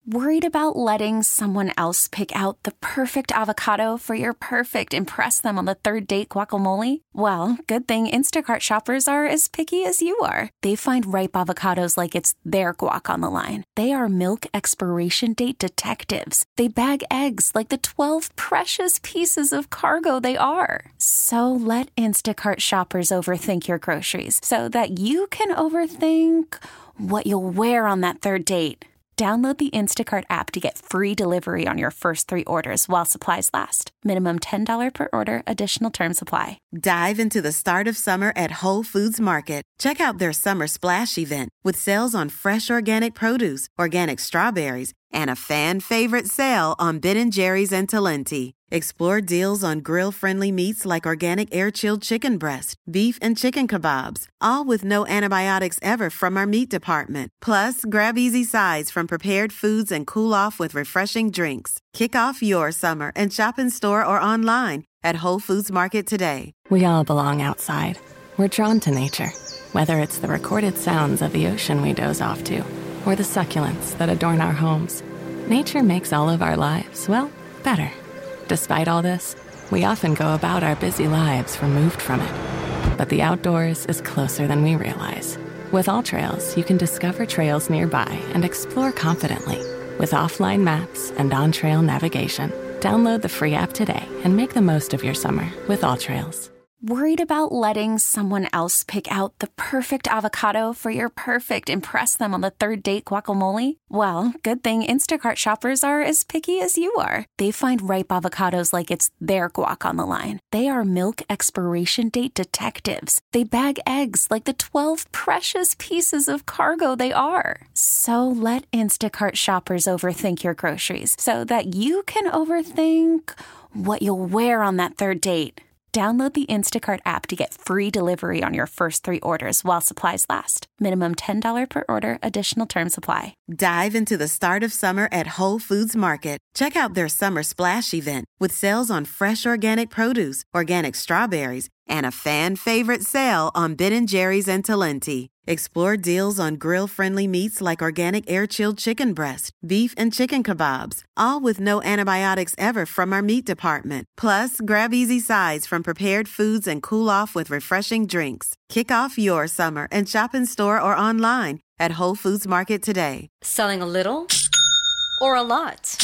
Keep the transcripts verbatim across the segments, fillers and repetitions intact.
Worried about letting someone else pick out the perfect avocado for your perfect impress them on the third date guacamole? Well, good thing Instacart shoppers are as picky as you are. They find ripe avocados like it's their guac on the line. They are milk expiration date detectives. They bag eggs like the twelve precious pieces of cargo they are. So let Instacart shoppers overthink your groceries so that you can overthink what you'll wear on that third date. Download the Instacart app to get free delivery on your first three orders while supplies last. Minimum ten dollars per order. Additional terms apply. Dive into the start of summer at Whole Foods Market. Check out their Summer Splash event with sales on fresh organic produce, organic strawberries, and a fan-favorite sale on Ben and Jerry's and Talenti. Explore deals on grill-friendly meats like organic air-chilled chicken breast, beef and chicken kebabs, all with no antibiotics ever from our meat department. Plus, grab easy sides from prepared foods and cool off with refreshing drinks. Kick off your summer and shop in store or online at Whole Foods Market today. We all belong outside. We're drawn to nature, whether it's the recorded sounds of the ocean we doze off to, or the succulents that adorn our homes. Nature makes all of our lives, well, better. Despite all this, we often go about our busy lives removed from it. But the outdoors is closer than we realize. With AllTrails, you can discover trails nearby and explore confidently. With offline maps and on-trail navigation, download the free app today and make the most of your summer with AllTrails. Worried about letting someone else pick out the perfect avocado for your perfect impress them on the third date guacamole? Well, good thing Instacart shoppers are as picky as you are. They find ripe avocados like it's their guac on the line. They are milk expiration date detectives. They bag eggs like the twelve precious pieces of cargo they are. So let Instacart shoppers overthink your groceries so that you can overthink what you'll wear on that third date. Download the Instacart app to get free delivery on your first three orders while supplies last. Minimum ten dollars per order. Additional terms apply. Dive into the start of summer at Whole Foods Market. Check out their Summer Splash event with sales on fresh organic produce, organic strawberries, and a fan-favorite sale on Ben and Jerry's and Talenti. Explore deals on grill-friendly meats like organic air-chilled chicken breast, beef and chicken kebabs, all with no antibiotics ever from our meat department. Plus, grab easy sides from prepared foods and cool off with refreshing drinks. Kick off your summer and shop in store or online at Whole Foods Market today. Selling a little or a lot?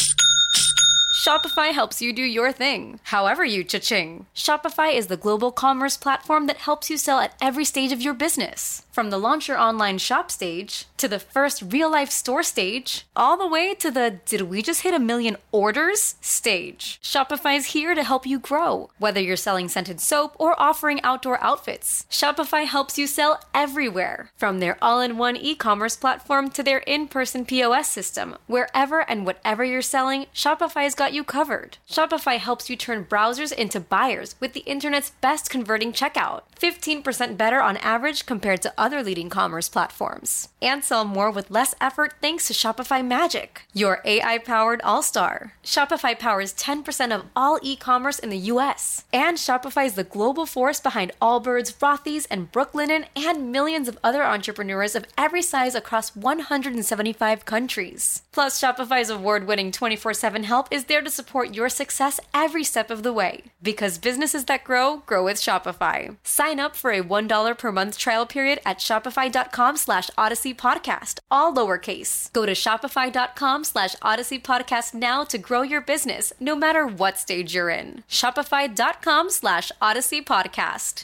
Shopify helps you do your thing, however you cha-ching. Shopify is the global commerce platform that helps you sell at every stage of your business. From the launch your online shop stage, to the first real-life store stage, all the way to the did we just hit a million orders stage. Shopify's here to help you grow. Whether you're selling scented soap or offering outdoor outfits, Shopify helps you sell everywhere. From their all-in-one e-commerce platform to their in-person P O S system, wherever and whatever you're selling, Shopify's got you covered. Shopify helps you turn browsers into buyers with the internet's best converting checkout. fifteen percent better on average compared to other leading commerce platforms. And sell more with less effort thanks to Shopify Magic, your A I-powered all-star. Shopify powers ten percent of all e-commerce in the U S. And Shopify is the global force behind Allbirds, Rothy's, and Brooklinen, and millions of other entrepreneurs of every size across one hundred seventy-five countries. Plus, Shopify's award-winning twenty-four seven help is there to support your success every step of the way. Because businesses that grow, grow with Shopify. Sign up for a one dollar per month trial period at shopify.com slash Odyssey Podcast, all lowercase. Go to shopify.com slash Odyssey Podcast now to grow your business, no matter what stage you're in. Shopify.com slash Odyssey Podcast.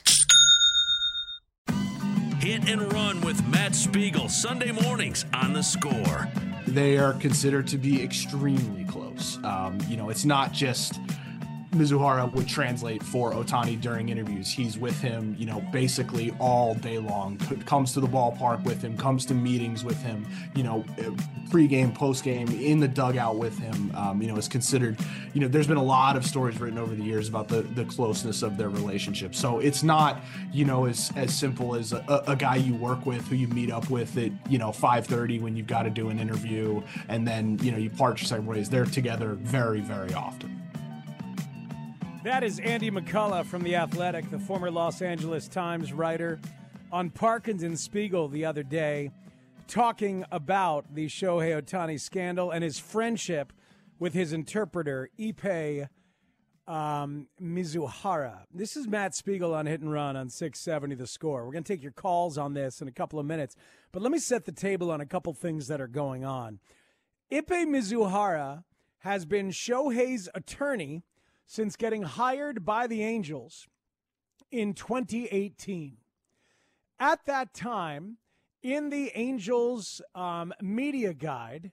Hit and Run with Matt Spiegel, Sunday mornings on The Score. They are considered to be extremely close. Um, you know, it's not just Mizuhara would translate for Ohtani during interviews. He's with him, you know, basically all day long. Comes to the ballpark with him, comes to meetings with him, you know, pregame, postgame, in the dugout with him. Um, you know, is considered, you know, there's been a lot of stories written over the years about the, the closeness of their relationship. So it's not, you know, as, as simple as a, a guy you work with who you meet up with at, you know, five thirty when you've got to do an interview and then, you know, you part your separate ways. They're together very, very often. That is Andy McCullough from The Athletic, the former Los Angeles Times writer, on Parkins and Spiegel the other day, talking about the Shohei Ohtani scandal and his friendship with his interpreter, Ippei um, Mizuhara. This is Matt Spiegel on Hit and Run on six seventy The Score. We're going to take your calls on this in a couple of minutes, but let me set the table on a couple things that are going on. Ippei Mizuhara has been Shohei's attorney since getting hired by the Angels in twenty eighteen. At that time, in the Angels um, media guide,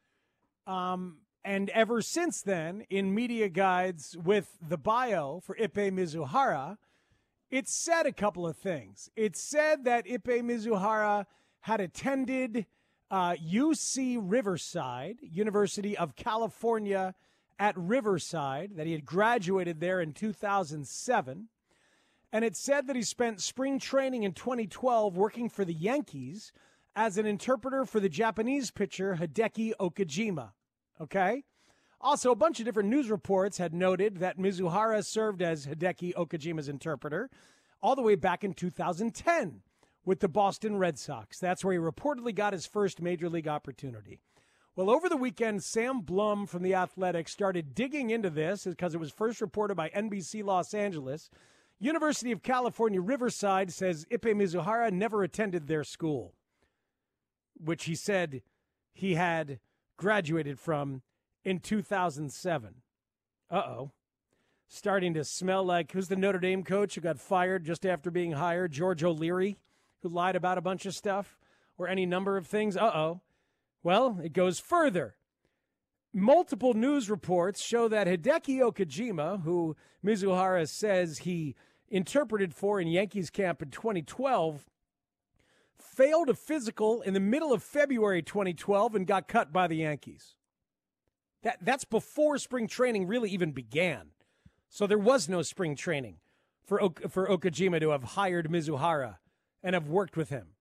um, and ever since then, in media guides with the bio for Ippei Mizuhara, it said a couple of things. It said that Ippei Mizuhara had attended uh, U C Riverside, University of California at Riverside, that he had graduated there in two thousand seven. And it said that he spent spring training in twenty twelve working for the Yankees as an interpreter for the Japanese pitcher Hideki Okajima. Okay? Also, a bunch of different news reports had noted that Mizuhara served as Hideki Okajima's interpreter all the way back in two thousand ten with the Boston Red Sox. That's where he reportedly got his first major league opportunity. Well, over the weekend, Sam Blum from The Athletic started digging into this because it was first reported by N B C Los Angeles. University of California, Riverside says Ippei Mizuhara never attended their school, which he said he had graduated from in two thousand seven. Uh-oh. Starting to smell like, who's the Notre Dame coach who got fired just after being hired? George O'Leary, who lied about a bunch of stuff or any number of things. Uh-oh. Well, it goes further. Multiple news reports show that Hideki Okajima, who Mizuhara says he interpreted for in Yankees camp in twenty twelve, failed a physical in the middle of February twenty twelve and got cut by the Yankees. That that's before spring training really even began. So there was no spring training for for Okajima to have hired Mizuhara and have worked with him.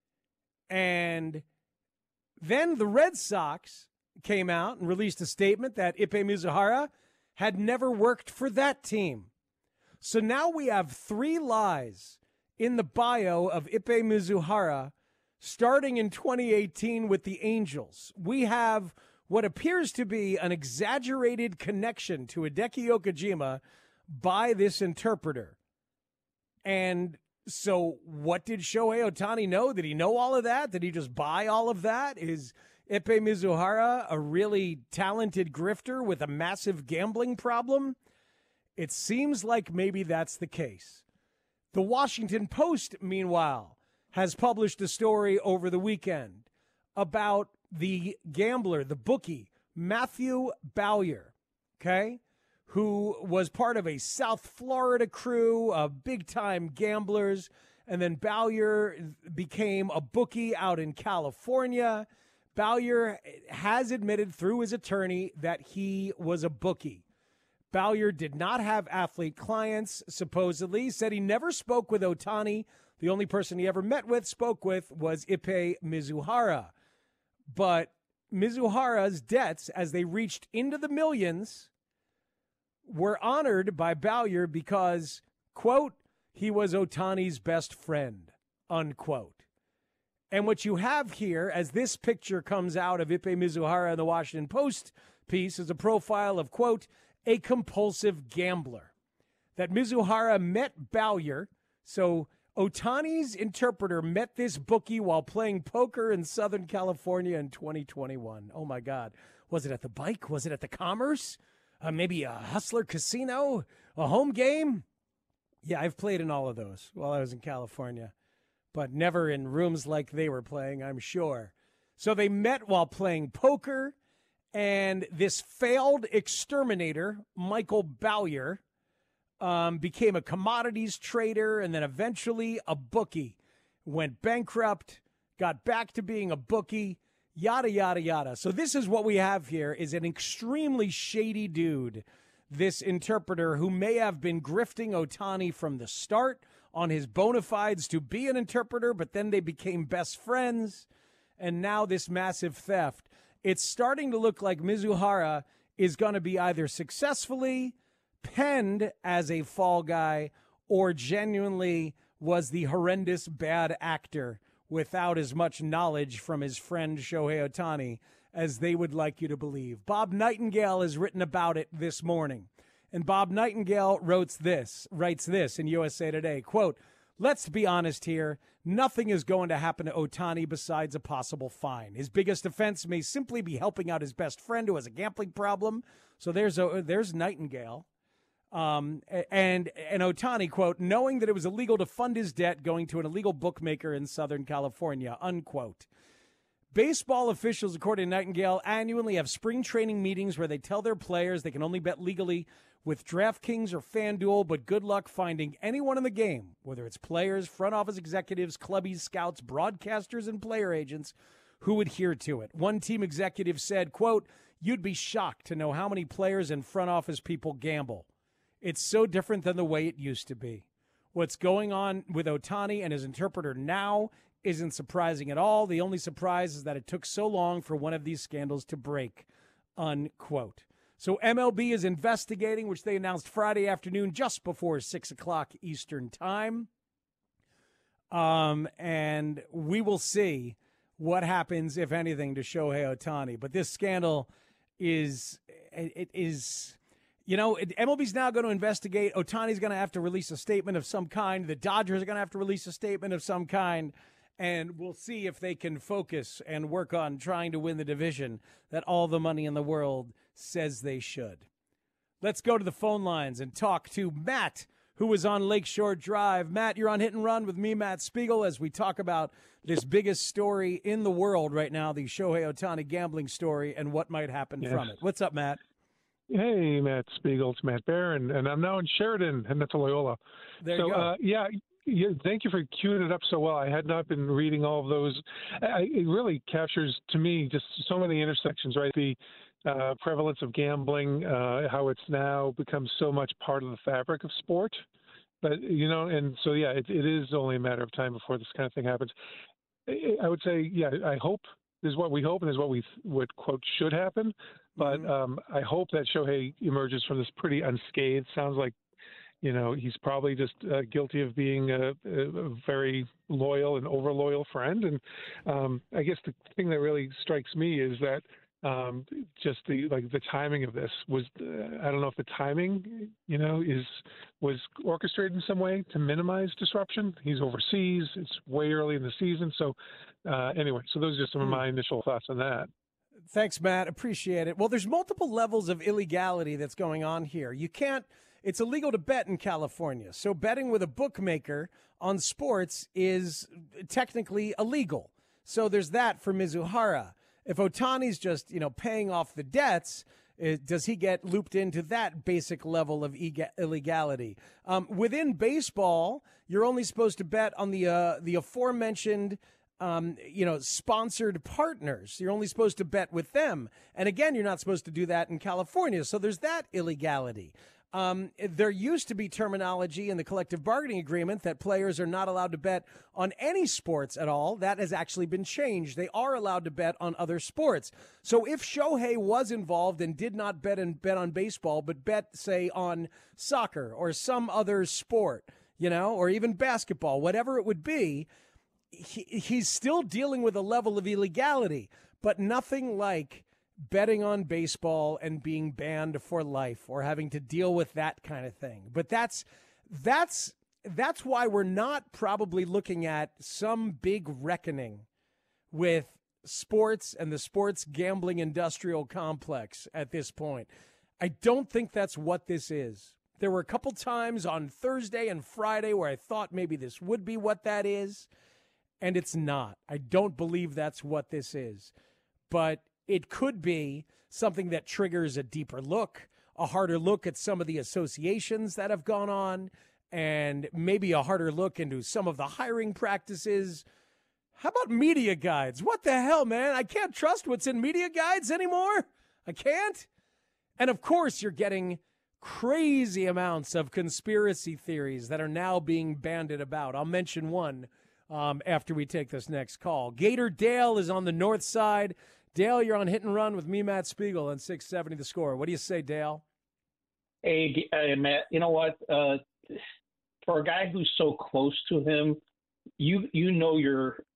And then the Red Sox came out and released a statement that Ippei Mizuhara had never worked for that team. So now we have three lies in the bio of Ippei Mizuhara starting in twenty eighteen with the Angels. We have what appears to be an exaggerated connection to Hideki Okajima by this interpreter. And so what did Shohei Ohtani know? Did he know all of that? Did he just buy all of that? Is Ippei Mizuhara a really talented grifter with a massive gambling problem? It seems like maybe that's the case. The Washington Post, meanwhile, has published a story over the weekend about the gambler, the bookie, Matthew Bowyer, okay, who was part of a South Florida crew of big-time gamblers, and then Bowyer became a bookie out in California. Bowyer has admitted through his attorney that he was a bookie. Bowyer did not have athlete clients, supposedly. Said he never spoke with Ohtani. The only person he ever met with, spoke with, was Ippei Mizuhara. But Mizuhara's debts, as they reached into the millions, were honored by Bowyer because, quote, he was Ohtani's best friend, unquote. And what you have here, as this picture comes out of Ippei Mizuhara in the Washington Post piece, is a profile of, quote, a compulsive gambler. That Mizuhara met Bowyer, so Ohtani's interpreter met this bookie while playing poker in Southern California in twenty twenty-one. Oh, my God. Was it at the Bike? Was it at the Commerce? Uh, maybe a Hustler Casino? A home game? Yeah, I've played in all of those while I was in California, but never in rooms like they were playing, I'm sure. So they met while playing poker, and this failed exterminator, Michael Bowyer, um, became a commodities trader and then eventually a bookie. Went bankrupt, got back to being a bookie, yada, yada, yada. So this is what we have here, is an extremely shady dude, this interpreter who may have been grifting Ohtani from the start on his bona fides to be an interpreter, but then they became best friends, and now this massive theft. It's starting to look like Mizuhara is going to be either successfully penned as a fall guy or genuinely was the horrendous bad actor without as much knowledge from his friend Shohei Ohtani as they would like you to believe. Bob Nightingale has written about it this morning. And Bob Nightingale wrote this, writes this in U S A Today, quote, "Let's be honest here. Nothing is going to happen to Ohtani besides a possible fine. His biggest offense may simply be helping out his best friend who has a gambling problem." So there's a, there's Nightingale. Um, and, and Ohtani, quote, "knowing that it was illegal to fund his debt going to an illegal bookmaker in Southern California," unquote. Baseball officials, according to Nightingale, annually have spring training meetings where they tell their players they can only bet legally with DraftKings or FanDuel, but good luck finding anyone in the game, whether it's players, front office executives, clubbies, scouts, broadcasters, and player agents, who adhere to it. One team executive said, quote, "You'd be shocked to know how many players and front office people gamble. It's so different than the way it used to be. What's going on with Ohtani and his interpreter now isn't surprising at all. The only surprise is that it took so long for one of these scandals to break," unquote. So M L B is investigating, which they announced Friday afternoon just before six o'clock Eastern time. Um, and we will see what happens, if anything, to Shohei Ohtani. But this scandal is, it, it is... You know, M L B's now going to investigate. Ohtani's going to have to release a statement of some kind. The Dodgers are going to have to release a statement of some kind. And we'll see if they can focus and work on trying to win the division that all the money in the world says they should. Let's go to the phone lines and talk to Matt, who was on Lakeshore Drive. Matt, you're on Hit and Run with me, Matt Spiegel, as we talk about this biggest story in the world right now, the Shohei Ohtani gambling story, and what might happen yes. from it. What's up, Matt? Hey, Matt Spiegel. It's Matt Bear, and, and I'm now in Sheridan, and that's Loyola. There so, you go. Uh, yeah, yeah, thank you for queuing it up so well. I had not been reading all of those. I, it really captures, to me, just so many intersections, right? The uh, prevalence of gambling, uh, how it's now become so much part of the fabric of sport. But, you know, and so, yeah, it, it is only a matter of time before this kind of thing happens. I, I would say, yeah, I hope this is what we hope and this is what we would, quote, should happen. But Mm-hmm. um, I hope that Shohei emerges from this pretty unscathed. Sounds like, you know, he's probably just uh, guilty of being a, a very loyal and over loyal friend. And um, I guess the thing that really strikes me is that um, just the like the timing of this was uh, I don't know if the timing, you know, is was orchestrated in some way to minimize disruption. He's overseas. It's way early in the season. So uh, anyway, so those are just some of my initial thoughts on that. Thanks, Matt. Appreciate it. Well, there's multiple levels of illegality that's going on here. You can't, it's illegal to bet in California. So betting with a bookmaker on sports is technically illegal. So there's that for Mizuhara. If Ohtani's just, you know, paying off the debts, it, does he get looped into that basic level of ega- illegality? Um, within baseball, you're only supposed to bet on the uh, the aforementioned Um, you know, sponsored partners. You're only supposed to bet with them. And again, you're not supposed to do that in California. So there's that illegality. Um, there used to be terminology in the collective bargaining agreement that players are not allowed to bet on any sports at all. That has actually been changed. They are allowed to bet on other sports. So if Shohei was involved and did not bet and bet on baseball, but bet, say, on soccer or some other sport, you know, or even basketball, whatever it would be, He, he's still dealing with a level of illegality, but nothing like betting on baseball and being banned for life or having to deal with that kind of thing. But that's that's that's why we're not probably looking at some big reckoning with sports and the sports gambling industrial complex at this point. I don't think that's what this is. There were a couple times on Thursday and Friday where I thought maybe this would be what that is. And it's not. I don't believe that's what this is. But it could be something that triggers a deeper look, a harder look at some of the associations that have gone on, and maybe a harder look into some of the hiring practices. How about media guides? What the hell, man? I can't trust what's in media guides anymore. I can't. And of course, you're getting crazy amounts of conspiracy theories that are now being bandied about. I'll mention one Um, after we take this next call. Gator Dale is on the north side. Dale, you're on Hit and Run with me, Matt Spiegel, on six seventy The Score. What do you say, Dale? Hey, uh, Matt, you know what? Uh, for a guy who's so close to him, you you know you're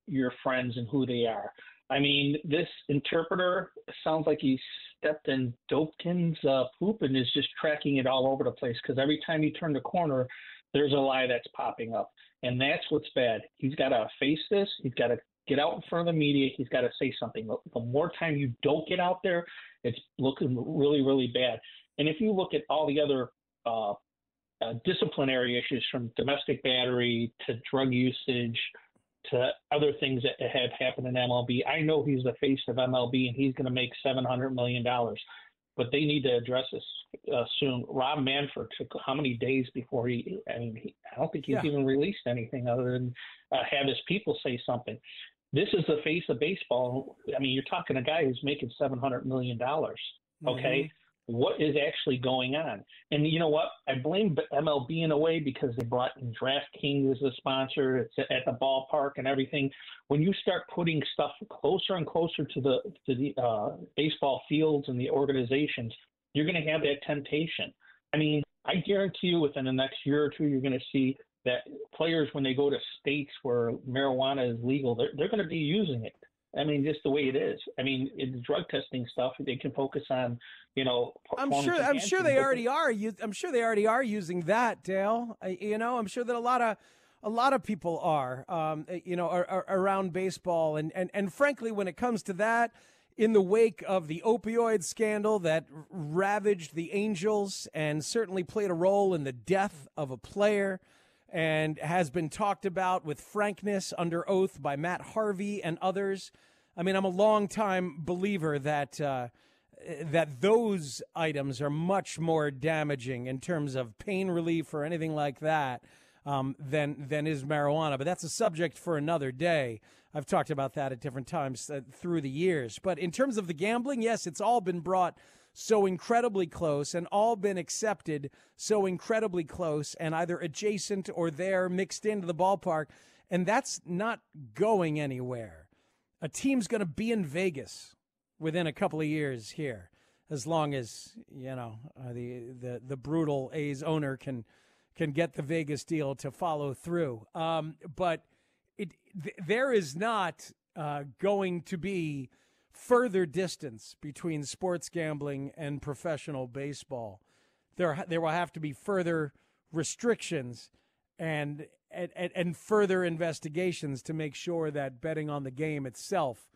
your friends and who they are. I mean, this interpreter sounds like he stepped in Dopekin's uh, poop and is just tracking it all over the place, because every time you turn the corner, there's a lie that's popping up. And that's what's bad. He's got to face this. He's got to get out in front of the media. He's got to say something. The more time you don't get out there, it's looking really, really bad. And if you look at all the other uh, uh, disciplinary issues, from domestic battery to drug usage to other things that have happened in M L B, I know he's the face of M L B and he's going to make seven hundred million dollars. But they need to address this uh, soon. Rob Manfred took how many days before he, I mean, he, I don't think he's yeah. even released anything other than uh, have his people say something. This is the face of baseball. I mean, you're talking a guy who's making seven hundred million dollars, okay? Mm-hmm. What is actually going on? And you know what? I blame M L B in a way, because they brought in DraftKings as a sponsor. It's at the ballpark and everything. When you start putting stuff closer and closer to the to the uh, baseball fields and the organizations, you're going to have that temptation. I mean, I guarantee you within the next year or two, you're going to see that players, when they go to states where marijuana is legal, they're, they're going to be using it. I mean, just the way it is. I mean, it's drug testing stuff. They can focus on, you know. I'm sure. I'm sure they already are. I'm sure they already are using that, Dale. I, you know, I'm sure that a lot of, a lot of people are, um, you know, are, are around baseball, and, and and frankly, when it comes to that, in the wake of the opioid scandal that ravaged the Angels and certainly played a role in the death of a player, and has been talked about with frankness under oath by Matt Harvey and others. I mean, I'm a longtime believer that uh, that those items are much more damaging in terms of pain relief or anything like that um, than than is marijuana. But that's a subject for another day. I've talked about that at different times uh, through the years. But in terms of the gambling, yes, it's all been brought so incredibly close and all been accepted so incredibly close and either adjacent or there mixed into the ballpark. And that's not going anywhere. A team's going to be in Vegas within a couple of years here, as long as, you know, uh, the, the, the brutal A's owner can can get the Vegas deal to follow through. Um, but it th- there is not uh, going to be further distance between sports gambling and professional baseball. There, there will have to be further restrictions and, and and further investigations to make sure that betting on the game itself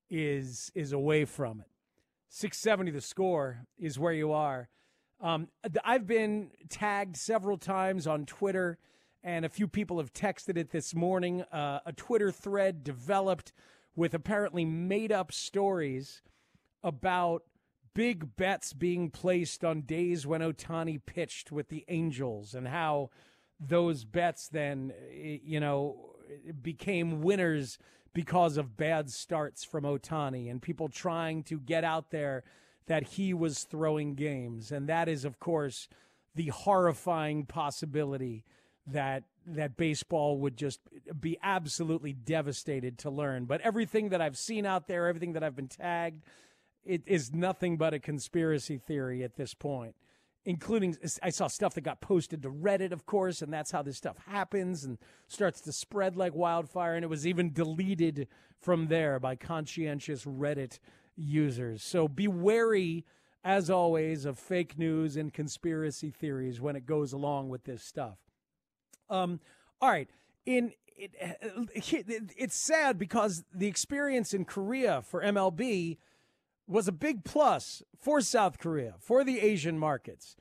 is is away from it. six seventy The Score is where you are. Um, I've been tagged several times on Twitter, and a few people have texted it this morning. Uh, a Twitter thread developed with apparently made-up stories about big bets being placed on days when Ohtani pitched with the Angels, and how those bets then, you know, became winners because of bad starts from Ohtani, and people trying to get out there that he was throwing games. And that is, of course, the horrifying possibility that that baseball would just be absolutely devastated to learn. But everything that I've seen out there, everything that I've been tagged, it is nothing but a conspiracy theory at this point, including I saw stuff that got posted to Reddit, of course, and that's how this stuff happens and starts to spread like wildfire. And it was even deleted from there by conscientious Reddit users. So be wary, as always, of fake news and conspiracy theories when it goes along with this stuff. Um, all right. In it, it, it's sad because the experience in Korea for M L B was a big plus for South Korea, for the Asian markets.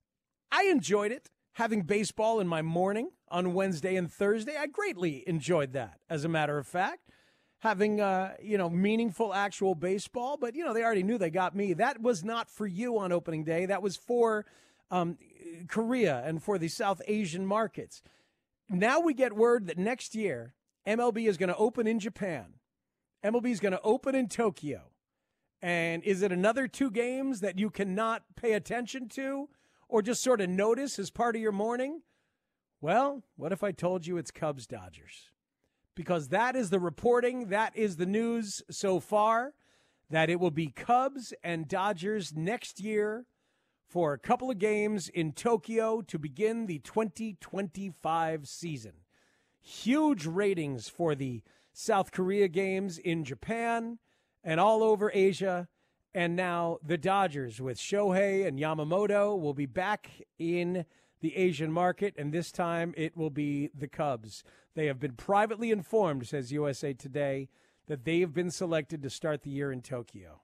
I enjoyed it, having baseball in my morning on Wednesday and Thursday. I greatly enjoyed that, as a matter of fact, having, uh, you know, meaningful actual baseball. But, you know, they already knew they got me. That was not for you on opening day. That was for um, Korea and for the South Asian markets. Now we get word that next year, M L B is going to open in Japan. M L B is going to open in Tokyo. And is it another two games that you cannot pay attention to or just sort of notice as part of your morning? Well, what if I told you it's Cubs-Dodgers? Because that is the reporting, that is the news so far, that it will be Cubs and Dodgers next year for a couple of games in Tokyo to begin the twenty twenty-five season. Huge ratings for the South Korea games in Japan and all over Asia. And now the Dodgers with Shohei and Yamamoto will be back in the Asian market, and this time it will be the Cubs. They have been privately informed, says U S A Today, that they have been selected to start the year in Tokyo.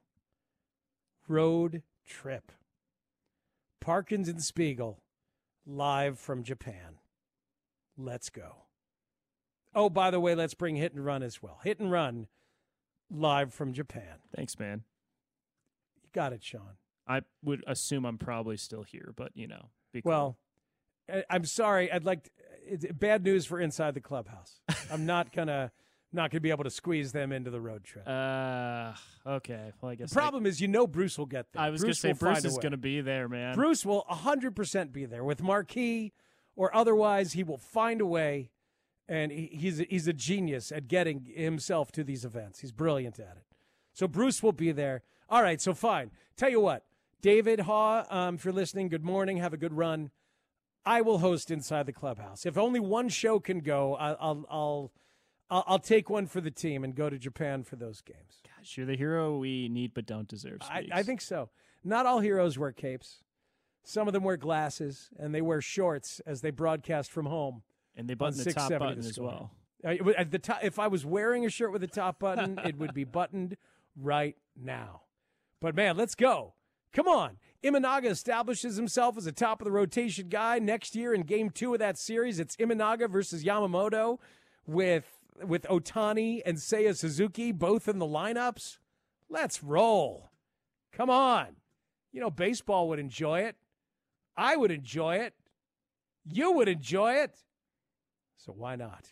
Road trip. Parkins and Spiegel, live from Japan. Let's go. Oh, by the way, let's bring Hit and Run as well. Hit and Run, live from Japan. Thanks, man. You got it, Sean. I would assume I'm probably still here, but, you know. Be cool. Well, I- I'm sorry. I'd like to, it's bad news for Inside the Clubhouse. I'm not going to not gonna be able to squeeze them into the road trip. Uh, okay. Well, I guess the problem I, is, you know Bruce will get there. I was going to say will Bruce find a is way. going to be there, man. Bruce will one hundred percent be there. With Marquee or otherwise, he will find a way. And he, he's a, he's a genius at getting himself to these events. He's brilliant at it. So Bruce will be there. All right, so fine. Tell you what, David Haw, um, if you're listening, good morning. Have a good run. I will host Inside the Clubhouse. If only one show can go, I'll I'll I'll, I'll, I'll take one for the team and go to Japan for those games. Gosh, you're the hero we need but don't deserve. I, I think so. Not all heroes wear capes. Some of them wear glasses, and they wear shorts as they broadcast from home. And they button the top button as well. Uh, at the top, if I was wearing a shirt with a top button, it would be buttoned right now. But, man, let's go. Come on. Imanaga establishes himself as a top-of-the-rotation guy. Next year in game two of that series, it's Imanaga versus Yamamoto with, with Ohtani and Seiya Suzuki both in the lineups. Let's roll. Come on. You know, baseball would enjoy it. I would enjoy it. You would enjoy it. So why not?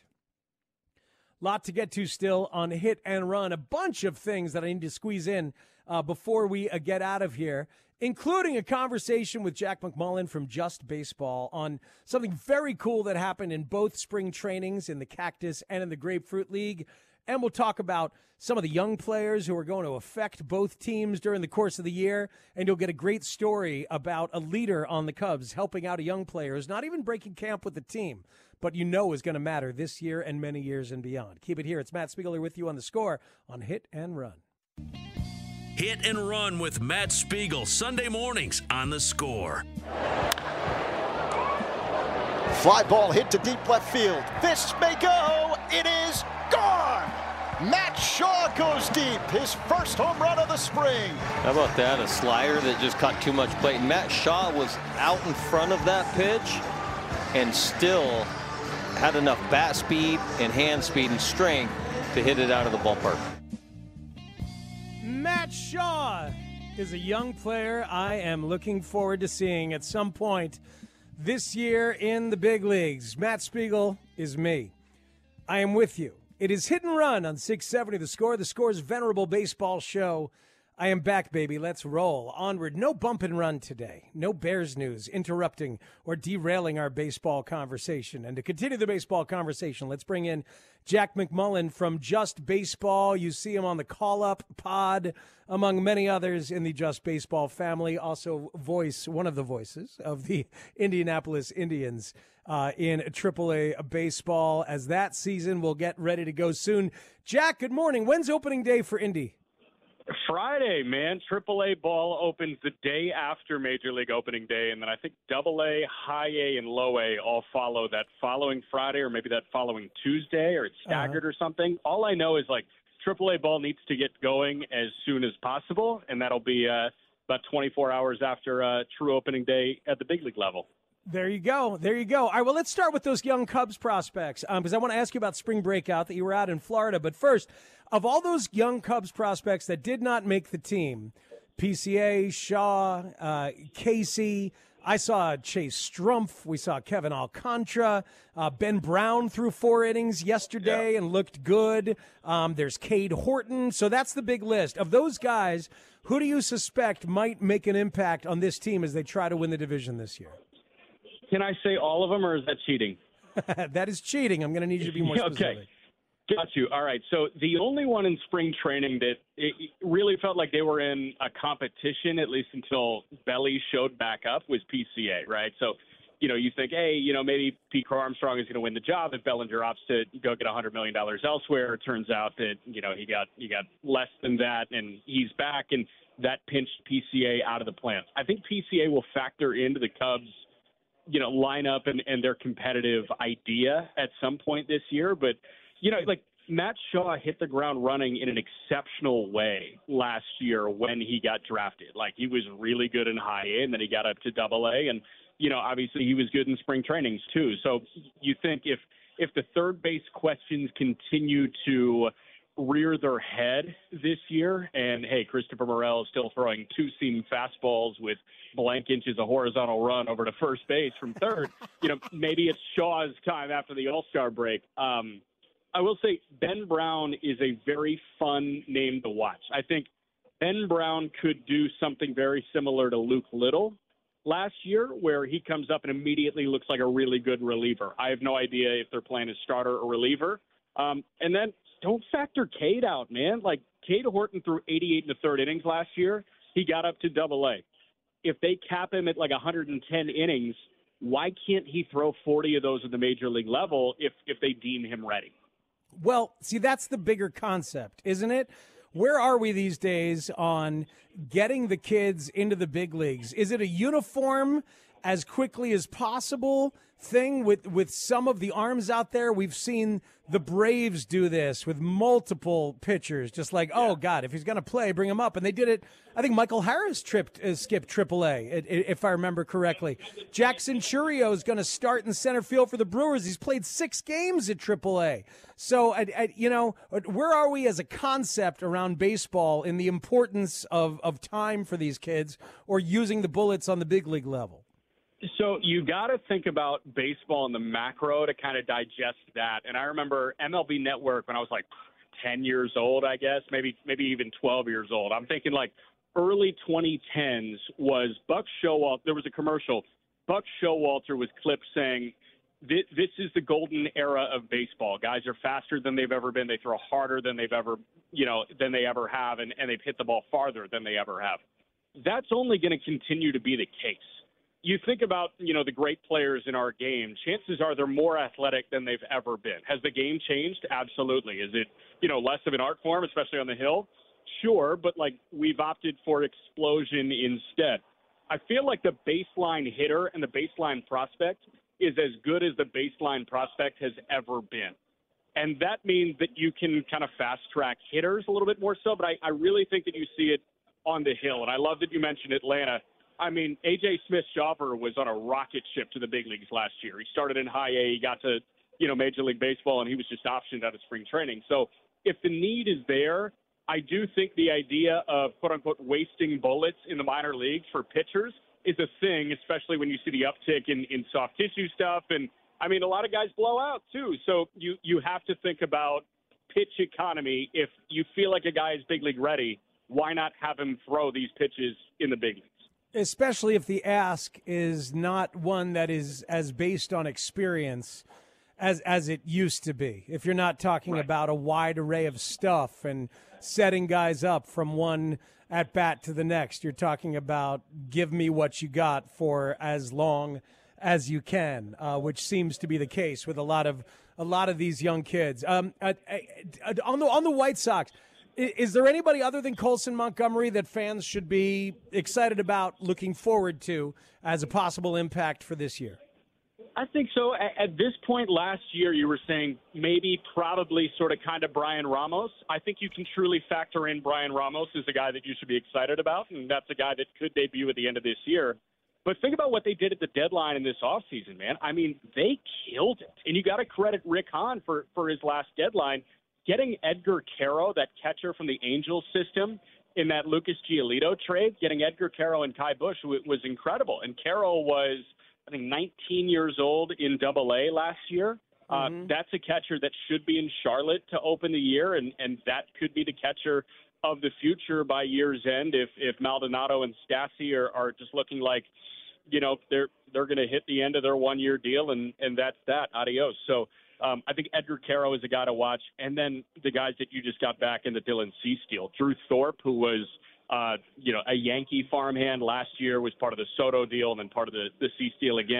Lot to get to still on Hit and Run. A bunch of things that I need to squeeze in uh, before we uh, get out of here, including a conversation with Jack McMullen from Just Baseball on something very cool that happened in both spring trainings in the Cactus and in the Grapefruit League. And we'll talk about some of the young players who are going to affect both teams during the course of the year. And you'll get a great story about a leader on the Cubs helping out a young player who's not even breaking camp with the team, but you know is going to matter this year and many years and beyond. Keep it here. It's Matt Spiegel with you on The Score on Hit and Run. Hit and Run with Matt Spiegel, Sunday mornings on The Score. Fly ball hit to deep left field. This may go. It is gone. Matt Shaw goes deep. His first home run of the spring. How about that? A slider that just caught too much plate. Matt Shaw was out in front of that pitch and still had enough bat speed and hand speed and strength to hit it out of the ballpark. Matt Shaw is a young player I am looking forward to seeing at some point this year in the big leagues. Matt Spiegel is me. I am with you. It is Hit and Run on six seventy The Score, The Score's venerable baseball show. I am back, baby. Let's roll. Onward. No bump and run today. No Bears news interrupting or derailing our baseball conversation. And to continue the baseball conversation, let's bring in Jack McMullen from Just Baseball. You see him on the Call-Up Pod, among many others in the Just Baseball family. Also voice, one of the voices of the Indianapolis Indians uh, in triple A baseball, as that season will get ready to go soon. Jack, good morning. When's opening day for Indy? Friday, man. triple A ball opens the day after Major League Opening Day, and then I think double A, high A, and low A all follow that following Friday, or maybe that following Tuesday, or it's staggered uh-huh. or something. All I know is, like, triple A ball needs to get going as soon as possible, and that'll be uh, about twenty-four hours after uh, true opening day at the big league level. There you go. There you go. All right, well, let's start with those young Cubs prospects, um, because I want to ask you about spring breakout that you were out in Florida. But first, of all those young Cubs prospects that did not make the team, P C A, Shaw, uh, Casey, I saw Chase Strumpf. We saw Kevin Alcantara. Uh, Ben Brown threw four innings yesterday yeah. and looked good. Um, there's Cade Horton. So that's the big list. Of those guys, who do you suspect might make an impact on this team as they try to win the division this year? Can I say all of them, or is that cheating? That is cheating. I'm going to need you to be more specific. Okay. Got you. All right. So the only one in spring training that it really felt like they were in a competition, at least until Belly showed back up, was P C A, right? So you know, you think, hey, you know, maybe Pete Crow Armstrong is going to win the job if Bellinger opts to go get one hundred million dollars elsewhere. It turns out that, you know, he got he got less than that, and he's back, and that pinched P C A out of the plans. I think P C A will factor into the Cubs, you know, lineup and, and their competitive idea at some point this year. But, you know, like, Matt Shaw hit the ground running in an exceptional way last year when he got drafted. Like, he was really good in high A, and then he got up to double A. And, you know, obviously he was good in spring trainings too. So you think if if the third base questions continue to rear their head this year, and, hey, Christopher Morel is still throwing two-seam fastballs with blank inches of horizontal run over to first base from third, you know, maybe it's Shaw's time after the All-Star break. Um, I will say Ben Brown is a very fun name to watch. I think Ben Brown could do something very similar to Luke Little last year, where he comes up and immediately looks like a really good reliever. I have no idea if they're playing as starter or reliever. Um, and then don't factor Cade out, man. Like, Cade Horton threw eighty-eight in the third innings last year. He got up to double A. If they cap him at like one hundred ten innings, why can't he throw forty of those at the major league level if if they deem him ready? Well, see, that's the bigger concept, isn't it? Where are we these days on getting the kids into the big leagues? Is it a uniform as quickly as possible thing with, with some of the arms out there? We've seen the Braves do this with multiple pitchers, just like, oh, God, if he's going to play, bring him up. And they did it. I think Michael Harris tripped, uh, skipped triple A, if I remember correctly. Jackson Churio is going to start in center field for the Brewers. He's played six games at triple A. So, I, I, you know, where are we as a concept around baseball in the importance of, of time for these kids or using the bullets on the big league level? So you got to think about baseball in the macro to kind of digest that. And I remember M L B Network when I was like ten years old, I guess, maybe maybe even twelve years old. I'm thinking like early twenty tens was Buck Showalter. There was a commercial. Buck Showalter was clipped saying, this, this is the golden era of baseball. Guys are faster than they've ever been. They throw harder than they've ever, you know, than they ever have, and, and they've hit the ball farther than they ever have. That's only going to continue to be the case. You think about, you know, the great players in our game, chances are they're more athletic than they've ever been. Has the game changed? Absolutely. Is it, you know, less of an art form, especially on the hill? Sure, but, like, we've opted for explosion instead. I feel like the baseline hitter and the baseline prospect is as good as the baseline prospect has ever been. And that means that you can kind of fast-track hitters a little bit more so, but I, I really think that you see it on the hill. And I love that you mentioned Atlanta. I mean, A J Smith-Shawver was on a rocket ship to the big leagues last year. He started in high A, he got to, you know, Major League Baseball, and he was just optioned out of spring training. So if the need is there, I do think the idea of, quote-unquote, wasting bullets in the minor leagues for pitchers is a thing, especially when you see the uptick in, in soft tissue stuff. And, I mean, a lot of guys blow out, too. So you, you have to think about pitch economy. If you feel like a guy is big league ready, why not have him throw these pitches in the big leagues? Especially if the ask is not one that is as based on experience as as it used to be. If you're not talking right. about a wide array of stuff and setting guys up from one at bat to the next, you're talking about give me what you got for as long as you can, uh, which seems to be the case with a lot of a lot of these young kids. Um, uh, uh, on the on the White Sox. Is there anybody other than Colson Montgomery that fans should be excited about, looking forward to as a possible impact for this year? I think so. At this point last year, you were saying maybe, probably, sort of, kind of Brian Ramos. I think you can truly factor in Brian Ramos as a guy that you should be excited about, and that's a guy that could debut at the end of this year. But think about what they did at the deadline in this offseason, man. I mean, they killed it. And you got to credit Rick Hahn for, for his last deadline. Getting Edgar Caro, that catcher from the Angels system, in that Lucas Giolito trade, getting Edgar Caro and Kai Bush w- was incredible. And Caro was, I think, nineteen years old in Double A last year. Mm-hmm. Uh, that's a catcher that should be in Charlotte to open the year, and, and that could be the catcher of the future by year's end if, if Maldonado and Stassi are, are just looking like, you know, they're they're going to hit the end of their one-year deal, and, and that's that. Adios. So Um, I think Edgar Caro is a guy to watch. And then the guys that you just got back in the Dylan Cease deal. Drew Thorpe, who was, uh, you know, a Yankee farmhand last year, was part of the Soto deal and then part of the, the Cease deal again.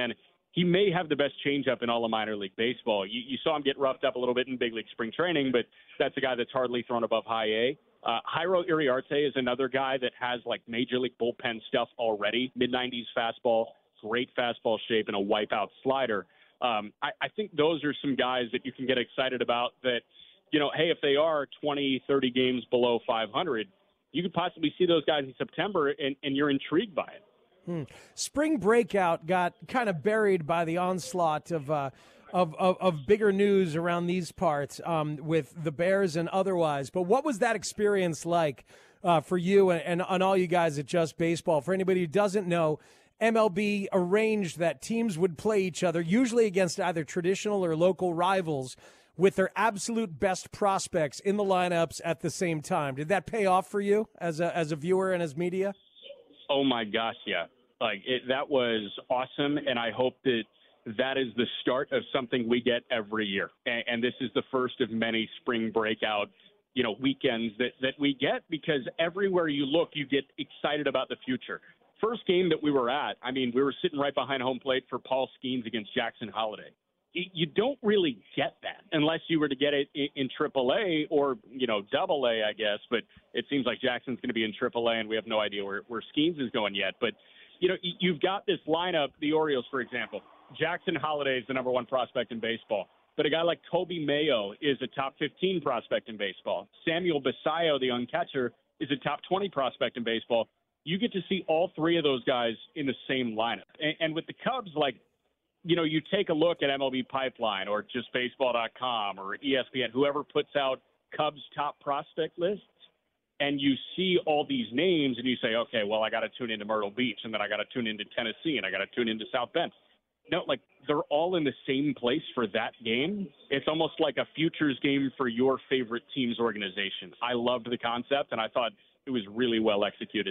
he may have the best changeup in all of minor league baseball. You, you saw him get roughed up a little bit in big league spring training, but that's a guy that's hardly thrown above high A. Uh, Jairo Iriarte is another guy that has like major league bullpen stuff already. mid nineties fastball, great fastball shape, and a wipeout slider. Um, I, I think those are some guys that you can get excited about that, you know, hey, if they are twenty, thirty games below five hundred, you could possibly see those guys in September, and, and you're intrigued by it. Hmm. Spring breakout got kind of buried by the onslaught of uh, of, of, of bigger news around these parts um, with the Bears and otherwise. But what was that experience like uh, for you and, and on all you guys at Just Baseball? For anybody who doesn't know, M L B arranged that teams would play each other, usually against either traditional or local rivals, with their absolute best prospects in the lineups at the same time. Did that pay off for you as a as a viewer and as media? Oh my gosh, yeah. Like it, that was awesome, and I hope that that is the start of something we get every year. And, and this is the first of many spring breakout, you know, weekends that that we get, because everywhere you look, you get excited about the future. First game that we were at, I mean, we were sitting right behind home plate for Paul Skeens against Jackson Holiday. You don't really get that unless you were to get it in triple A or, you know, double A, I guess. But it seems like Jackson's going to be in triple A, and we have no idea where, where Skeens is going yet. But, you know, you've got this lineup, the Orioles, for example. Jackson Holiday is the number one prospect in baseball. But a guy like Toby Mayo is a top fifteen prospect in baseball. Samuel Basayo, the young catcher, is a top twenty prospect in baseball. You get to see all three of those guys in the same lineup. And, and with the Cubs, like, you know, you take a look at M L B Pipeline or just baseball dot com or E S P N, whoever puts out Cubs top prospect lists, and you see all these names and you say, okay, well, I got to tune into Myrtle Beach, and then I got to tune into Tennessee, and I got to tune into South Bend. No, like they're all in the same place for that game. It's almost like a futures game for your favorite team's organization. I loved the concept, and I thought it was really well executed.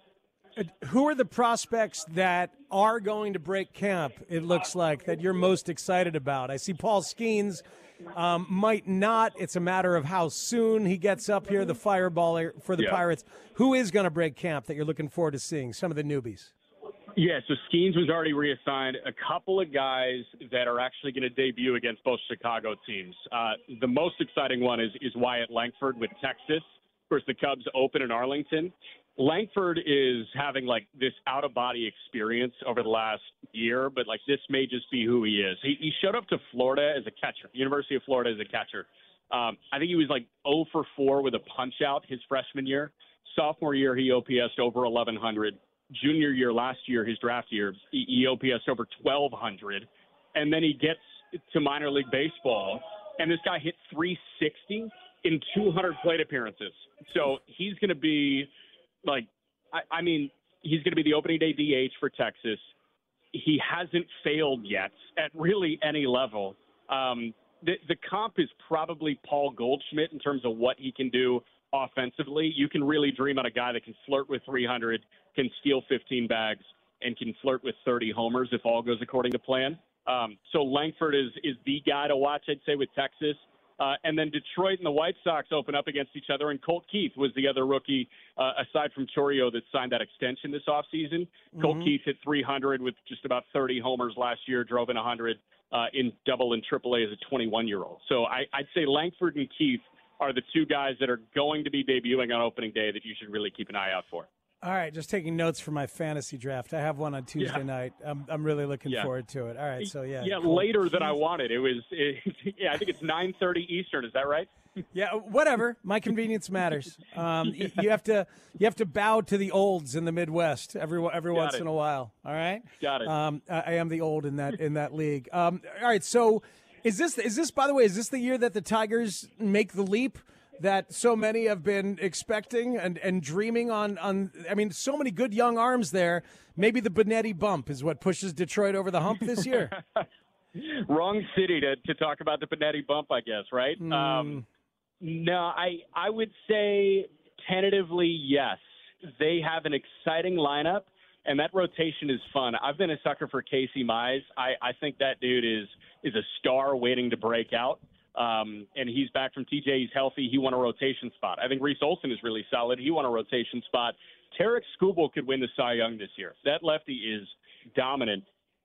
Who are the prospects that are going to break camp, it looks like, that you're most excited about? I see Paul Skeens um, might not. It's a matter of how soon he gets up here, the fireballer for the yeah. Pirates. Who is going to break camp that you're looking forward to seeing, some of the newbies? Yeah, so Skeens was already reassigned. A couple of guys that are actually going to debut against both Chicago teams. Uh, the most exciting one is, is Wyatt Langford with Texas. Of course, the Cubs open in Arlington. Langford is having like this out of body experience over the last year, but like this may just be who he is. He, he showed up to Florida as a catcher, University of Florida as a catcher. Um, I think he was like oh for four with a punch out his freshman year. Sophomore year, he O P S'd over eleven hundred. Junior year, last year, his draft year, he, he O P S'd over twelve hundred. And then he gets to minor league baseball, and this guy hit three sixty in two hundred plate appearances. So he's going to be like, I, I mean, he's going to be the opening day D H for Texas. He hasn't failed yet at really any level. Um, the, the comp is probably Paul Goldschmidt in terms of what he can do offensively. You can really dream on a guy that can flirt with three hundred, can steal fifteen bags, and can flirt with thirty homers if all goes according to plan. Um, so Langford is, is the guy to watch, I'd say, with Texas. Uh, and then Detroit and the White Sox open up against each other, and Colt Keith was the other rookie, uh, aside from Chourio, that signed that extension this offseason. Mm-hmm. Colt Keith hit three hundred with just about thirty homers last year, drove in one hundred uh, in double and triple A as a twenty-one-year-old. So I, I'd say Langford and Keith are the two guys that are going to be debuting on opening day that you should really keep an eye out for. All right, just taking notes for my fantasy draft. I have one on Tuesday yeah. night. I'm I'm really looking yeah. forward to it. All right, so yeah. Yeah, cool. later than I wanted. It was, it, yeah, I think it's nine thirty Eastern. Is that right? Yeah, whatever. My convenience matters. Um, yeah. you have to you have to bow to the olds in the Midwest every every Got once it. in a while. All right. Got it. Um, I, I am the old in that in that league. Um, all right, so is this is this by the way is this the year that the Tigers make the leap that so many have been expecting and, and dreaming on, on? I mean, so many good young arms there. Maybe the Benetti bump is what pushes Detroit over the hump this year. Wrong city to, to talk about the Benetti bump, I guess, right? Mm. Um, no, I I would say tentatively yes. They have an exciting lineup, and that rotation is fun. I've been a sucker for Casey Mize. I, I think that dude is is a star waiting to break out. Um, and he's back from T J. He's healthy. He won a rotation spot. I think Reese Olson is really solid. He won a rotation spot. Tarek Skubal could win the Cy Young this year. That lefty is dominant.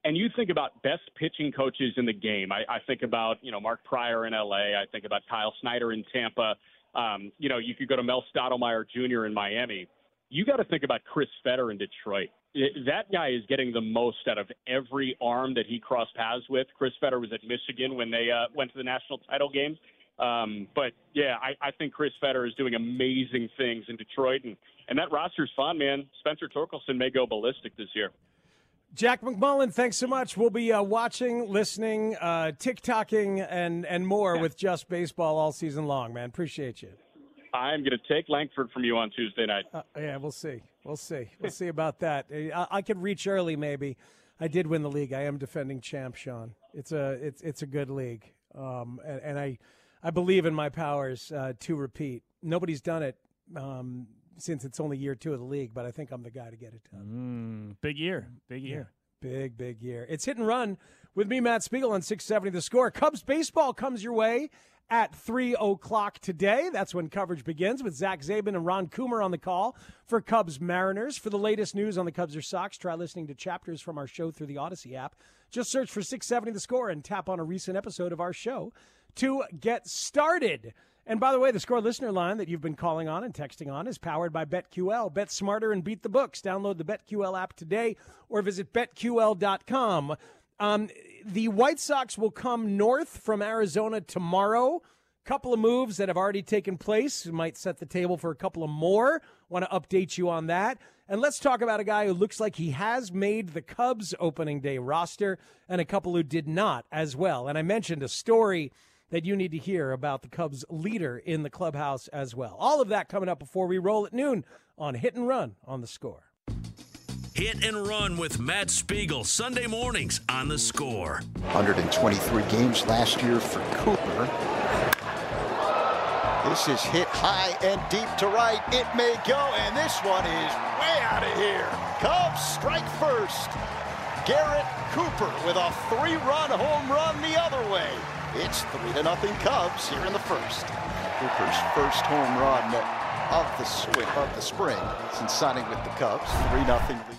and you think about best pitching coaches in the game. I, I think about, you know, Mark Pryor in L A. I think about Kyle Snyder in Tampa. Um, you know, you could go to Mel Stottlemyre Junior in Miami. You got to think about Chris Fetter in Detroit. It, that guy is getting the most out of every arm that he crossed paths with. Chris Fetter was at Michigan when they uh, went to the national title game. Um, but, yeah, I, I think Chris Fetter is doing amazing things in Detroit. And, and that roster's fun, man. Spencer Torkelson may go ballistic this year. Jack McMullen, thanks so much. We'll be uh, watching, listening, uh, TikToking, and, and more with Just Baseball all season long, man. Appreciate you. I'm going to take Langford from you on Tuesday night. Uh, yeah, we'll see. We'll see. We'll see about that. I, I could reach early, maybe. I did win the league. I am defending champ, Sean. It's a it's it's a good league, um, and, and I I believe in my powers uh, to repeat. Nobody's done it um, since it's only year two of the league, but I think I'm the guy to get it done. Mm, big year, big year, yeah, big big year. It's Hit and Run with me, Matt Spiegel, on six seventy The Score. Cubs baseball comes your way at three o'clock today. That's when coverage begins with Zach Zabin and Ron Coomer on the call for Cubs Mariners. For the latest news on the Cubs or Sox, try listening to chapters from our show through the Odyssey app. Just search for six seventy The Score and tap on a recent episode of our show to get started. And by the way, the Score listener line that you've been calling on and texting on is powered by BetQL. Bet smarter and beat the books. Download the BetQL app today or visit bet Q L dot com. Um, the White Sox will come north from Arizona tomorrow. Couple of moves that have already taken place. Might set the table for a couple of more. Want to update you on that. And let's talk about a guy who looks like he has made the Cubs opening day roster and a couple who did not as well. And I mentioned a story that you need to hear about the Cubs leader in the clubhouse as well. All of that coming up before we roll at noon on Hit and Run on The Score. Hit and Run with Matt Spiegel, Sunday mornings on The Score. one hundred twenty-three games last year for Cooper. This is hit high and deep to right. It may go, and this one is way out of here. Cubs strike first. Garrett Cooper with a three-run home run the other way. It's three to nothing Cubs here in the first. Cooper's first home run of the swing of the spring since signing with the Cubs. three nothing lead.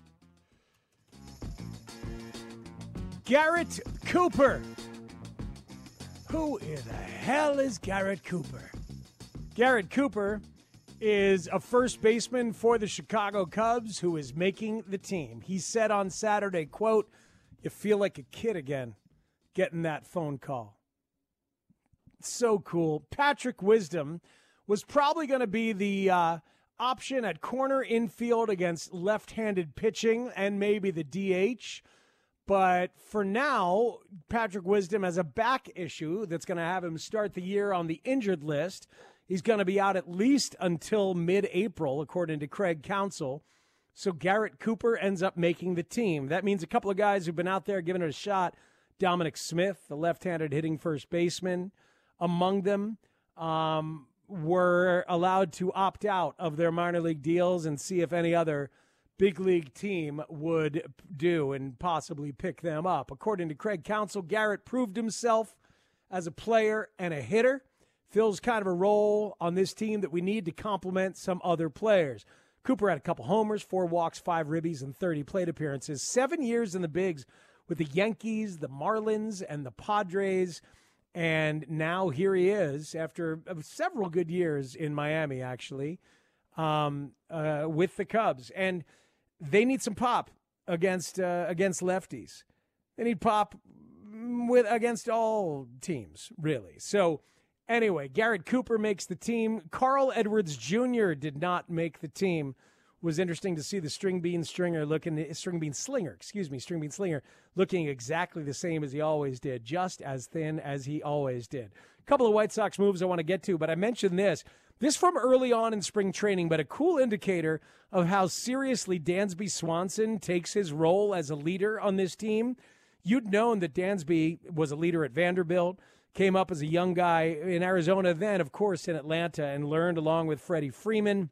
Garrett Cooper. Who in the hell is Garrett Cooper? Garrett Cooper is a first baseman for the Chicago Cubs who is making the team. He said on Saturday, quote, "You feel like a kid again getting that phone call." So cool. Patrick Wisdom was probably going to be the uh, option at corner infield against left-handed pitching and maybe the D H. But for now, Patrick Wisdom has a back issue that's going to have him start the year on the injured list. He's going to be out at least until mid-April, according to Craig Counsell. So Garrett Cooper ends up making the team. That means a couple of guys who've been out there giving it a shot. Dominic Smith, the left-handed hitting first baseman, among them, um, were allowed to opt out of their minor league deals and see if any other big league team would do and possibly pick them up. According to Craig Counsell, Garrett proved himself as a player and a hitter. Fills kind of a role on this team that we need to complement some other players. Cooper had a couple homers, four walks, five ribbies, and thirty plate appearances. Seven years in the bigs with the Yankees, the Marlins, and the Padres. And now here he is after several good years in Miami, actually, um, uh, with the Cubs. And they need some pop against uh, against lefties. They need pop with against all teams, really. So anyway, Garrett Cooper makes the team. Carl Edwards Junior did not make the team. Was interesting to see the string bean stringer looking string bean slinger, excuse me, string bean slinger looking exactly the same as he always did, just as thin as he always did. A couple of White Sox moves I want to get to, but I mentioned this. This from early on in spring training, but a cool indicator of how seriously Dansby Swanson takes his role as a leader on this team. You'd known that Dansby was a leader at Vanderbilt, came up as a young guy in Arizona, then, of course, in Atlanta, and learned along with Freddie Freeman,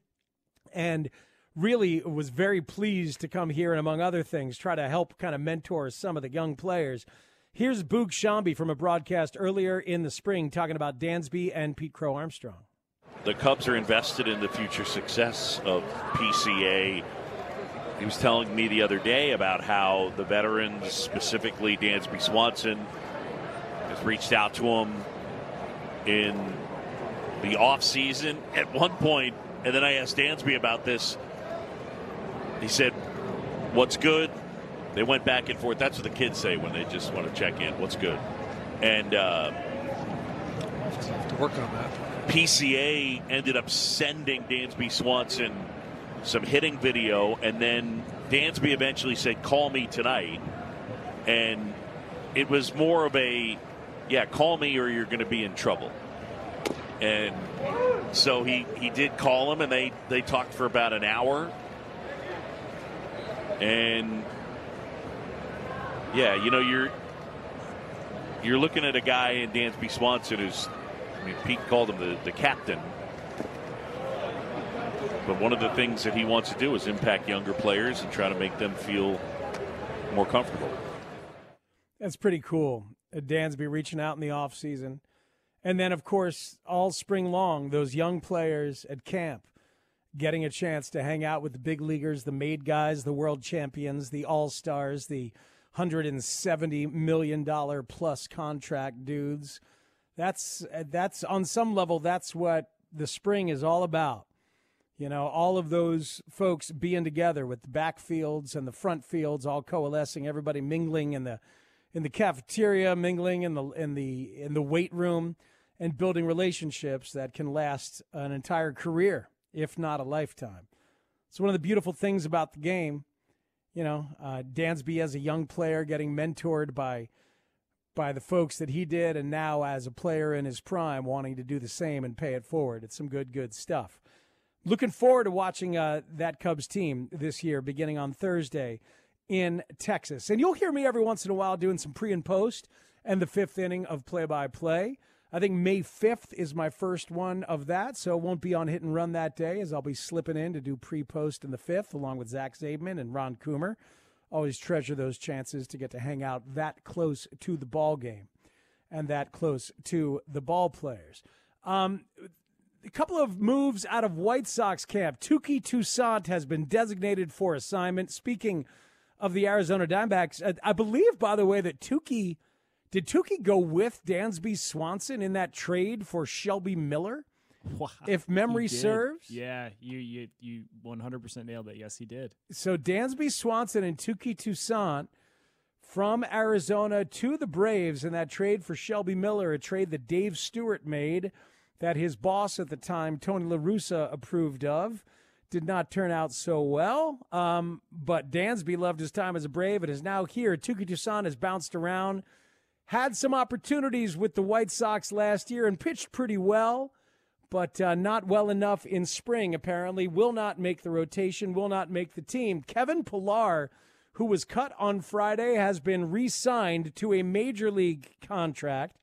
and really was very pleased to come here and, among other things, try to help kind of mentor some of the young players. Here's Boog Shambi from a broadcast earlier in the spring talking about Dansby and Pete Crow Armstrong. The Cubs are invested in the future success of P C A. he was telling me the other day about how the veterans, specifically Dansby Swanson, has reached out to him in the offseason at one point. And then I asked Dansby about this. He said, what's good? They went back and forth. That's what the kids say when they just want to check in. What's good? And uh, have to work on that. P C A ended up sending Dansby Swanson some hitting video, and then Dansby eventually said, call me tonight. And it was more of a, yeah, call me or you're going to be in trouble. And so he, he did call him, and they, they talked for about an hour. And, yeah, you know, you're you're looking at a guy in Dansby Swanson who's, I mean, Pete called him the, the captain. But one of the things that he wants to do is impact younger players and try to make them feel more comfortable. That's pretty cool. Dansby reaching out in the offseason. And then, of course, all spring long, those young players at camp getting a chance to hang out with the big leaguers, the made guys, the world champions, the all-stars, the one hundred seventy million dollars plus contract dudes. That's, that's on some level, that's what the spring is all about. You know, all of those folks being together with the backfields and the front fields all coalescing, everybody mingling in the in the cafeteria, mingling in the in the in the weight room, and building relationships that can last an entire career, if not a lifetime. It's one of the beautiful things about the game. You know, uh, Dansby as a young player getting mentored by by the folks that he did, and now as a player in his prime wanting to do the same and pay it forward. It's some good, good stuff. Looking forward to watching uh, that Cubs team this year, beginning on Thursday in Texas. And you'll hear me every once in a while doing some pre and post and the fifth inning of play-by-play. I think May fifth is my first one of that, so it won't be on Hit and Run that day, as I'll be slipping in to do pre-post in the fifth, along with Zach Zaidman and Ron Coomer. Always treasure those chances to get to hang out that close to the ball game and that close to the ball players. Um, a couple of moves out of White Sox camp. Touki Toussaint has been designated for assignment. Speaking of the Arizona Diamondbacks, I believe, by the way, that Touki... Did Touki go with Dansby Swanson in that trade for Shelby Miller? Wow, if memory serves? Yeah, you you you one hundred percent nailed it. Yes, he did. So Dansby Swanson and Touki Toussaint from Arizona to the Braves in that trade for Shelby Miller, a trade that Dave Stewart made that his boss at the time, Tony La Russa, approved of. Did not turn out so well, um, but Dansby loved his time as a Brave and is now here. Touki Toussaint has bounced around. Had some opportunities with the White Sox last year and pitched pretty well, but uh, not well enough in spring, apparently. Will not make the rotation, will not make the team. Kevin Pillar, who was cut on Friday, has been re-signed to a major league contract.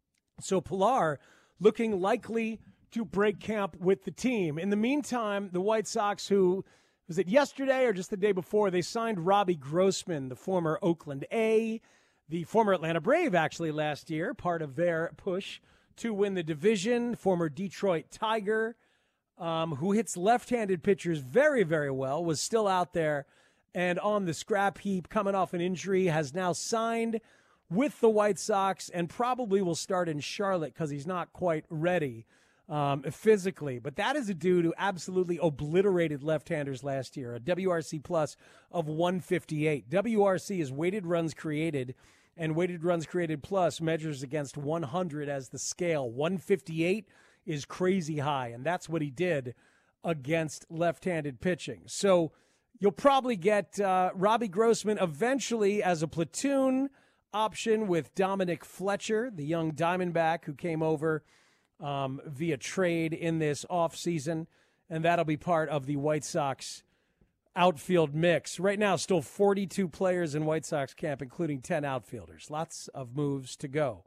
So Pillar looking likely to break camp with the team. In the meantime, the White Sox, who, was it yesterday or just the day before, they signed Robbie Grossman, the former Oakland A, the former Atlanta Brave, actually, last year, part of their push to win the division, former Detroit Tiger, um, who hits left-handed pitchers very, very well, was still out there and on the scrap heap, coming off an injury, has now signed with the White Sox and probably will start in Charlotte because he's not quite ready um, physically. But that is a dude who absolutely obliterated left-handers last year, a W R C plus of one fifty-eight. W R C is weighted runs created, and weighted runs created plus measures against one hundred as the scale. one fifty-eight is crazy high, and that's what he did against left-handed pitching. So you'll probably get uh, Robbie Grossman eventually as a platoon option with Dominic Fletcher, the young Diamondback who came over um, via trade in this offseason, and that'll be part of the White Sox outfield mix. Right now, still forty-two players in White Sox camp, including ten outfielders. Lots of moves to go.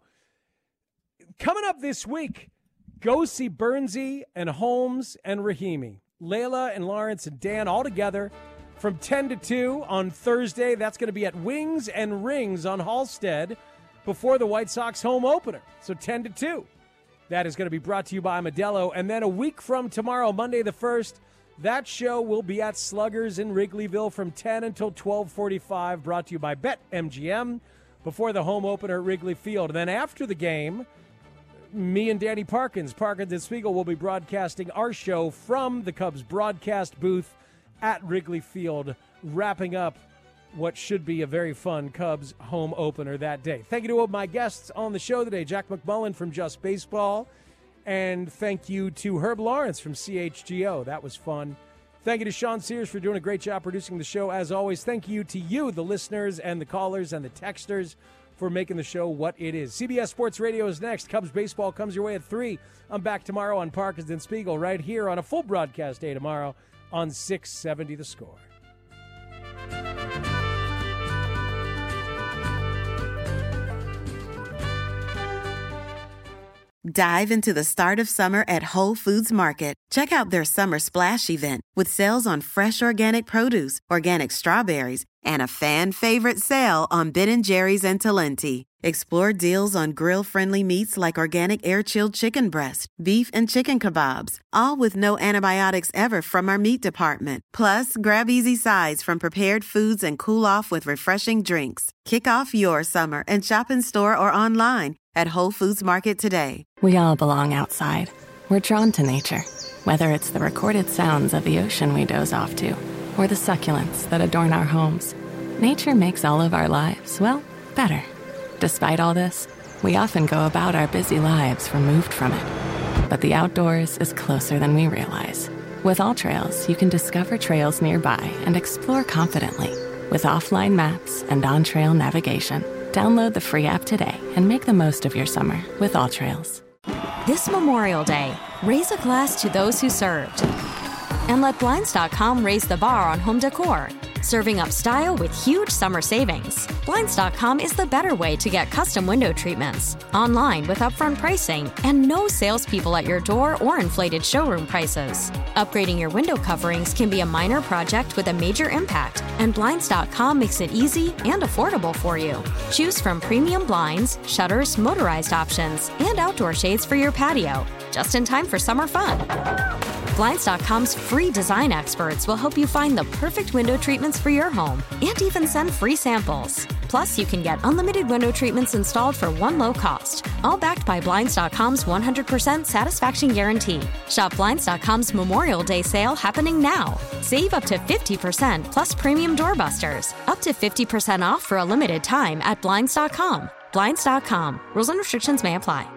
Coming up this week, go see Bernsey and Holmes and Rahimi. Layla and Lawrence and Dan all together from ten to two on Thursday. That's going to be at Wings and Rings on Halstead before the White Sox home opener. So ten to two. That is going to be brought to you by Modelo. And then a week from tomorrow, Monday the first, That show will be at Sluggers in Wrigleyville from ten until twelve forty-five, brought to you by BetMGM, before the home opener at Wrigley Field. And then after the game, me and Danny Parkins, Parkins and Spiegel, will be broadcasting our show from the Cubs broadcast booth at Wrigley Field, wrapping up what should be a very fun Cubs home opener that day. Thank you to all my guests on the show today, Jack McMullen from Just Baseball, and thank you to Herb Lawrence from C H G O. That was fun. Thank you to Sean Sears for doing a great job producing the show, as always. Thank you to you, the listeners and the callers and the texters, for making the show what it is. C B S Sports Radio is next. Cubs baseball comes your way at three. I'm back tomorrow on Parkins and Spiegel, right here on a full broadcast day tomorrow on six seventy The Score. Dive into the start of summer at Whole Foods Market. Check out their Summer Splash event with sales on fresh organic produce, organic strawberries, and a fan-favorite sale on Ben and Jerry's and Talenti. Explore deals on grill-friendly meats like organic air-chilled chicken breast, beef and chicken kebabs, all with no antibiotics ever from our meat department. Plus, grab easy sides from prepared foods and cool off with refreshing drinks. Kick off your summer and shop in store or online at Whole Foods Market today. We all belong outside. We're drawn to nature, whether it's the recorded sounds of the ocean we doze off to, or the succulents that adorn our homes. Nature makes all of our lives, well, better. Despite all this, we often go about our busy lives removed from it. But the outdoors is closer than we realize. With AllTrails, you can discover trails nearby and explore confidently. With offline maps and on-trail navigation, download the free app today and make the most of your summer with AllTrails. This Memorial Day, raise a glass to those who served. And let Blinds dot com raise the bar on home decor, serving up style with huge summer savings. Blinds dot com is the better way to get custom window treatments, online with upfront pricing, and no salespeople at your door or inflated showroom prices. Upgrading your window coverings can be a minor project with a major impact, and Blinds dot com makes it easy and affordable for you. Choose from premium blinds, shutters, motorized options, and outdoor shades for your patio, just in time for summer fun. Blinds dot com's free design experts will help you find the perfect window treatments for your home and even send free samples. Plus, you can get unlimited window treatments installed for one low cost, all backed by Blinds dot com's one hundred percent satisfaction guarantee. Shop Blinds dot com's Memorial Day sale happening now. Save up to fifty percent plus premium doorbusters. Up to fifty percent off for a limited time at Blinds dot com. Blinds dot com. Rules and restrictions may apply.